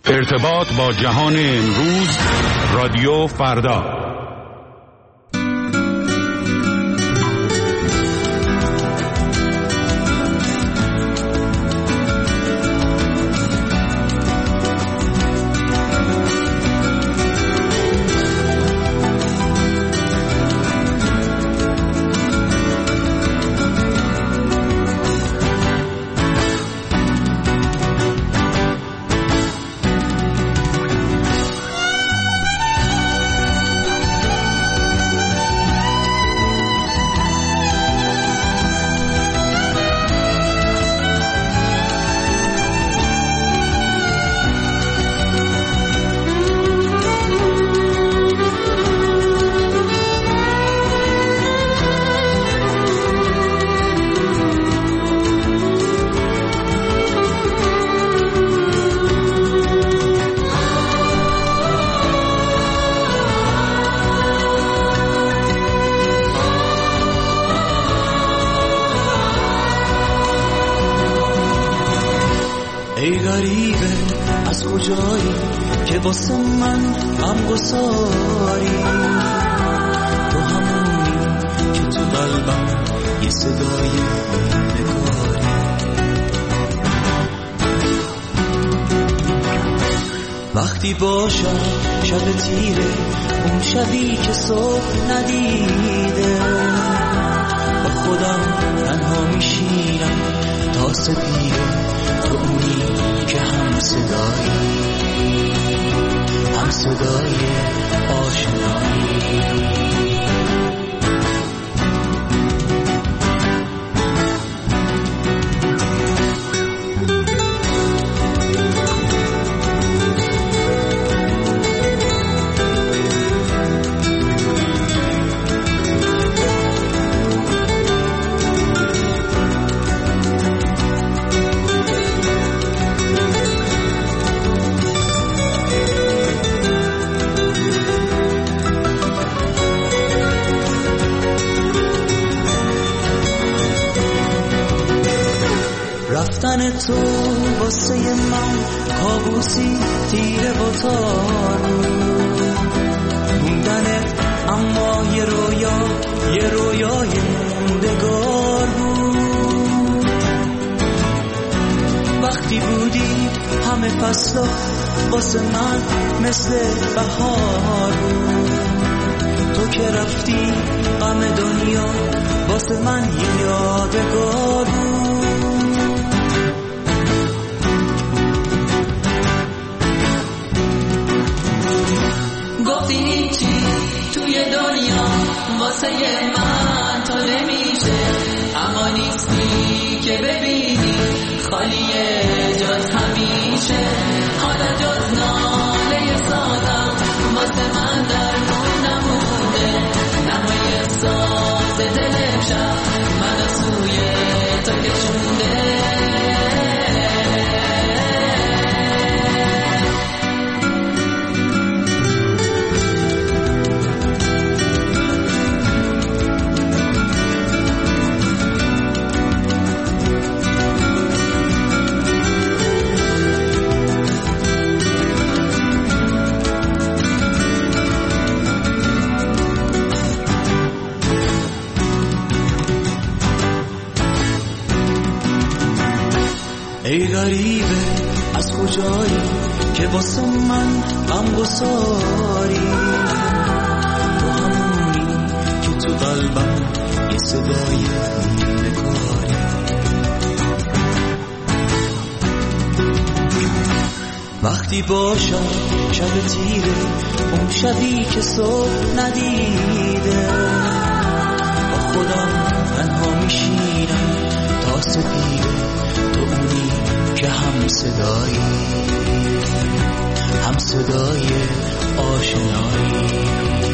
ارتباط با جهان امروز، رادیو فردا. ای غریبه از کجایی که واسه من غمگساری، تو همونی که تو قلبم یه صدای نگاری. وقتی باشم شب تیره، اون شبی که صبح ندیده، با خودم تنها میشینم تا سپیده، تو اونی که هم صدای آشنایی. رفتن تو واسه من کابوسی تیره و تارو، موندنت اما یه رویای موندگار بود. وقتی بودی همه فصلا واسه من مثل بهار بود، تو که رفتی غم دنیا واسه من یه یادگار بود. گفتی هیچی توی دنیا واسه من تا نمیشه، اما نیستی که ببینی خالیه جز همیشه. حالا جز ناله سازم واسه من درمون نمونده، نمای ساز دل شب من سوی تو کشونده. ای غریبه از کجایی که واسه من غمگساری، تو همونی که تو قلبم یه صدای نگاری. وقتی باشم شب تیره، اون شبی که صبح ندیده، با خودم تنها میشینم تا سپیده، تو اونی که هم صدای آشنایی.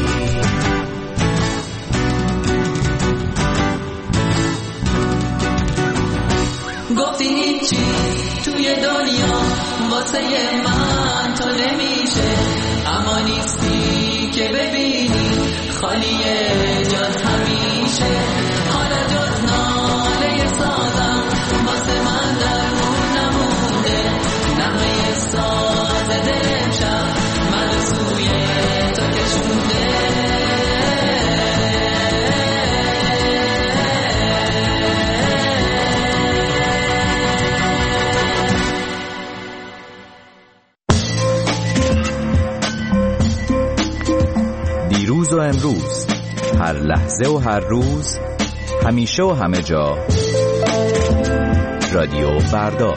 گفتی هیچی توی دنیا واسه من تا نمیشه، اما نیستی که ببینی خالیه جز همیشه. حالا جز ناله سازم واسه من درمون نمونده، نمای ساز امروز، هر لحظه و هر روز، همیشه و همه جا. رادیو فردا.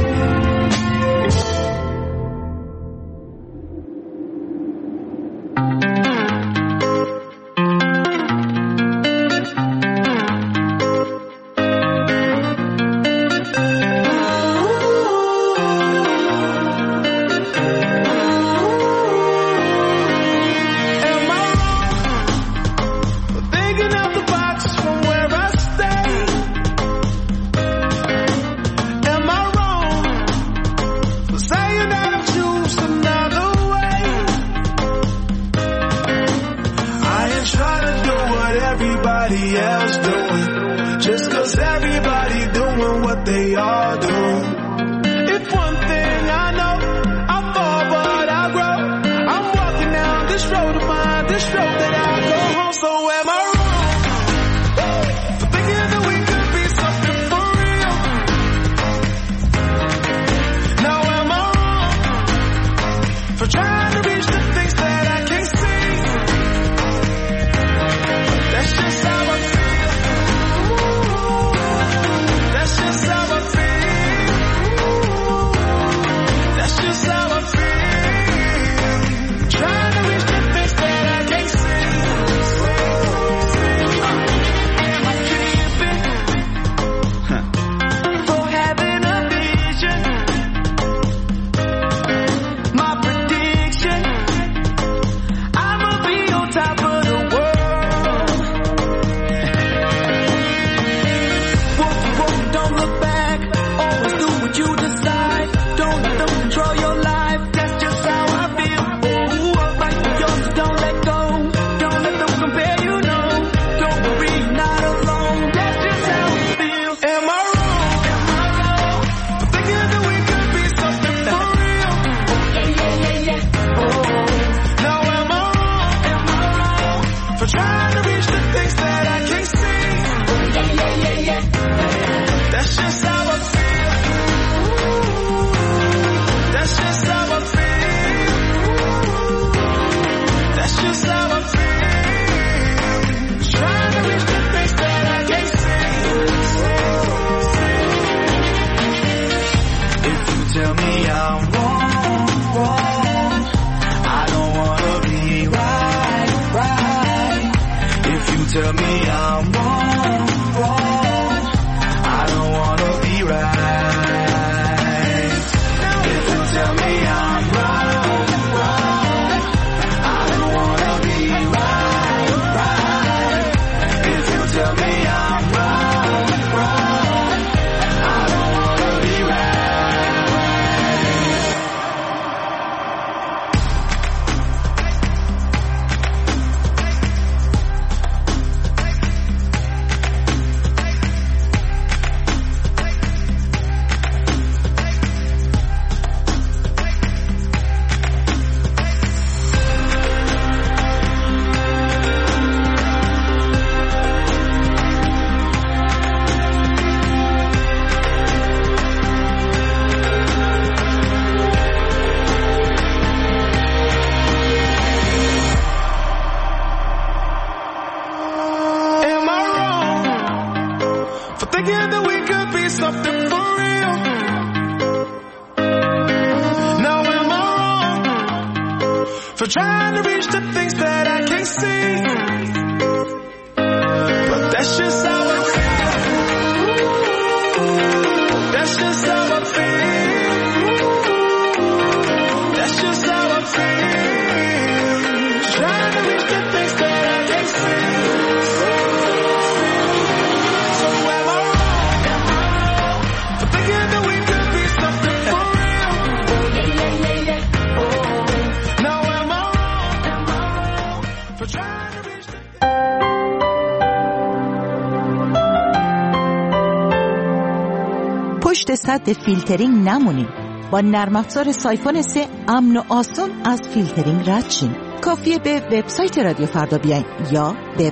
پشت سد فیلترینگ نمونید. با نرم افزار سایفون 3 امن و آسان از فیلترینگ رد شین. کافیه به وبسایت رادیو فردا بیاین یا به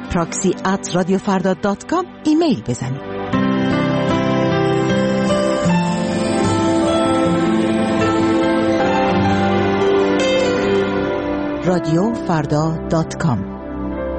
proxy@radiofarda.com ایمیل بزنید. radiofarda.com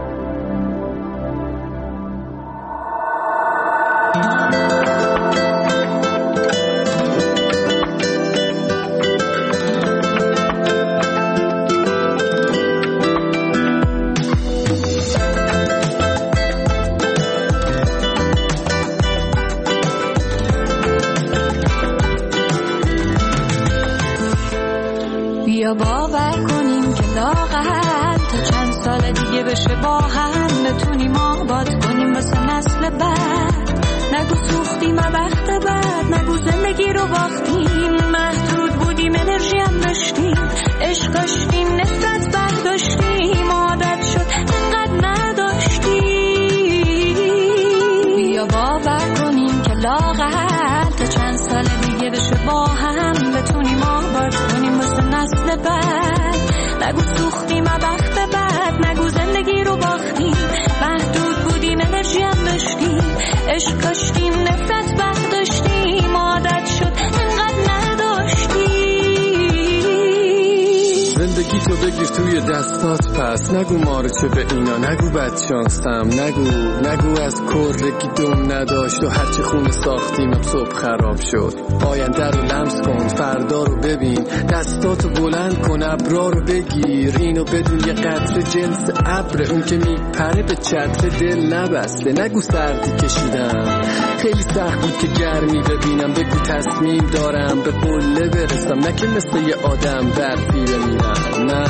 بیا باور کنیم که لااقل تا چند سال دیگه بشه با هم بتونیم آباد کنیم واسه نسل بعد. نگو سوختیم وقت بعد، نگو زندگی رو باختیم، محدود بودیم انرژی هم داشتیم، عشق داشتیم نفرت برداشتیم، عادت شد انقدر نداشتیم. بیا باور کنیم که لااقل تا چند سال دیگه بشه با هم بتونیم آباد کنیم واسه نسل بعد. نگو سوختیم وقت بعد، نگو زندگی رو باختیم، محدود بودیم انرژی هم داشتیم، عشق داشتیم نفرت برداشتیم، عادت شد انقدر نداشتیم. زندگی تو بگیر توی دستات پس، نگو مارچه به اینا، نگو بدشانستم، نگو از کرگی دم نداشت و هرچی خونه ساختیم صبح خراب شد. آینده رو لمس کن، فردا رو ببین، دستاتو بلند کن، ابرا رو بگیر، اینو بدون یه قطره جنس ابر، اون که میپره به چتر دل نبسته. نگو سردی کشیدم خیلی سخت بود که گرمی ببینم، بگو تصمیم دارم به قله برسم، نه که مثل یه آدم برفی بمیرم. نه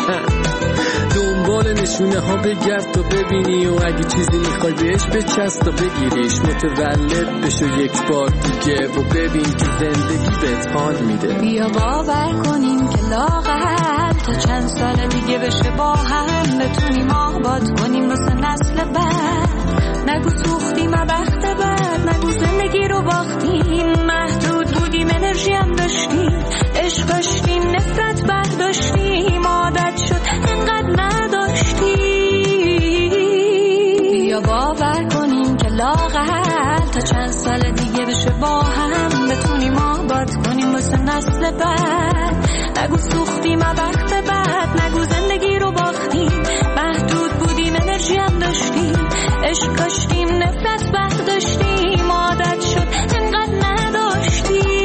دنبال نشونه ها بگرد تا ببینی، و اگه چیزی میخوای بهش بچست تا بگیریش، متولد بشو یک بار دیگه و ببین که زندگی بهت حال میده. بیا باور کنیم که لااقل تا چند سال دیگه بشه با هم بتونیم آباد کنیم واسه نسل بعد. نگو سوختیم وقت بعد، نگو زندگی رو باختیم، محدود بودیم انرژی هم داشتیم، عشق داشتیم نفرت برداشتیم، عادت شد انقدر نداشتیم. بیا باور کنیم که لااقل تا چند سال دیگه بشه با هم بتونیم آباد کنیم واسه نسل بعد. نگو سوختیم وقت بعد، نگو زندگی رو باختیم، محدود بودیم انرژی هم داشتیم، عشق داشتیم نفرت برداشتیم، عادت شد انقدر نداشتیم.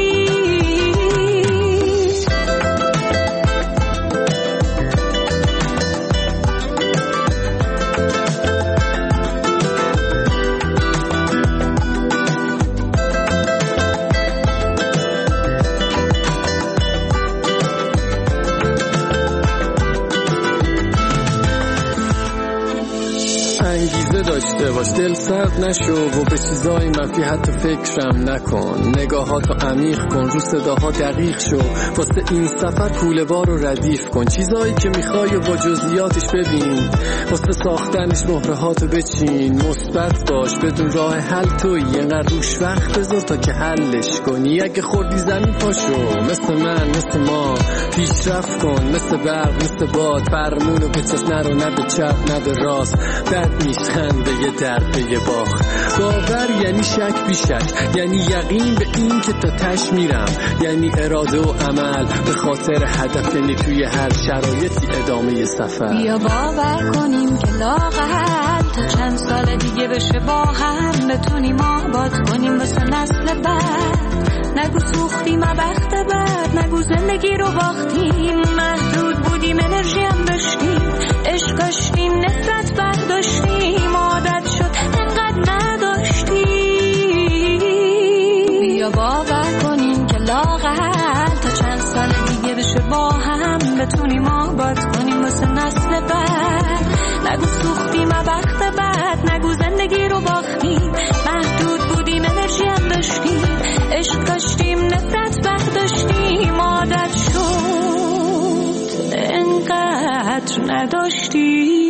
انگیزه داشته باش، دل سرد نشو و به چیزای منفی حتی فکرم نکن، نگاهاتو عمیق کن، رو صداها دقیق شو، واسه این سفر کوله بار رو ردیف کن، چیزایی که میخوای و با جزئیاتش ببین، واسه ساختنش مهرهاتو بچین، مثبت باش، بدون راه حل تویی، اینقدر روش وقت بذار تا که حلش کنی. اگه خوردی زمین پاشو، مثل من مثل ما پیشرفت کن، مثل برق مثل باد، فرمونو بچست، نرو نه به چپ نه به راست، بد میخند به یه درد به یه باخت. باور یعنی شک بیشک، یعنی یقین به این که تا تش میرم، یعنی اراده و عمل به خاطر هدف، یعنی توی هر شرایطی ادامه سفر. بیا باور کنیم که لااقل تا چند سال دیگه بشه با هم بتونیم آباد کنیم واسه نسل بعد. نگو سوختیم وقت بعد، نگو زندگی رو باختیم، محدود بودیم انرژی هم داشتیم، عشق داشتیم نفرت برداشتیم، عادت شد انقدر نداشتیم. بیا باور کنیم که لااقل تا چند سال دیگه بشه با هم بتونیم آباد کنیم واسه نسل بعد. نگو سوختیم وقت بعد، نگو زندگی رو باختیم، محدود بودیم انرژی هم داشتیم، عشق داشتیم نفرت برداشتیم، عادت شد انقدر نداشتیم.